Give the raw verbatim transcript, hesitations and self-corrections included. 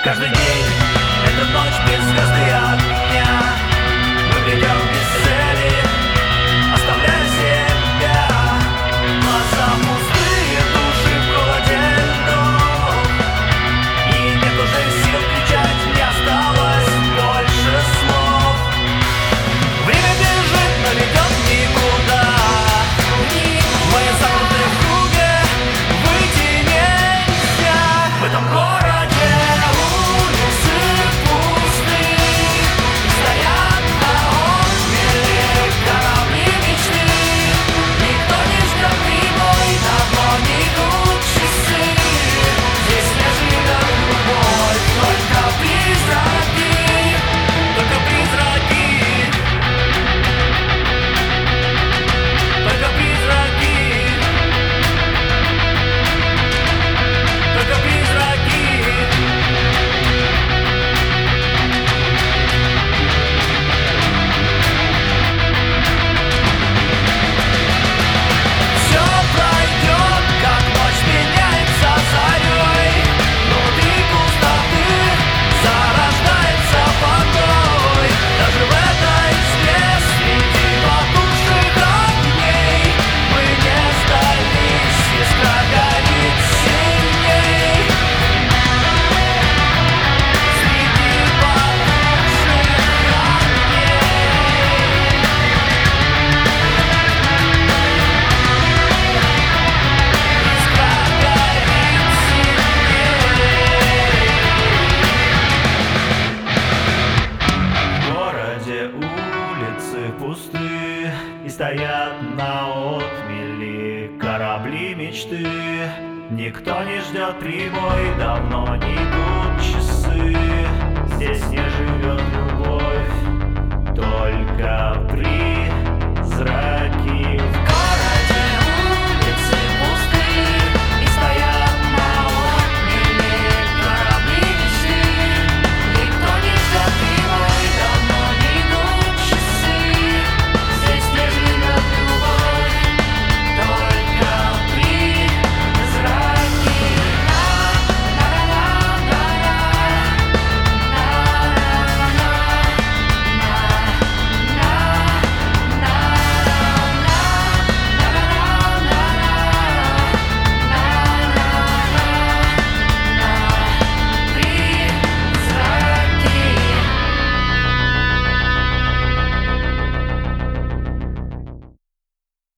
Каждый день — это ночь без звезды и огня. Мы бредем без цели, оставляя себя. Глаза пустые, души в холоде льдов. И нет уже сил кричать, не осталось больше слов. Время бежит, но ведет никуда. Мы замкнуты в круге, выйти нельзя. В этом городе улицы пусты, стоят на отмеле корабли мечты. Никто не ждет прибой, давно не идут часы. Здесь не живет любовь, только призраки, только призраки, только призраки, только призраки. Все пройдет, как ночь меняется зарей. Внутри пустоты зарождается покой. Даже в этой тьме среди потухших огней мы не сдались, искра горит сильней. Среди потухших огней искра горит сильней. В городе улицы пусты, и стоят на отмели корабли мечты. Никто не ждет прибой, давно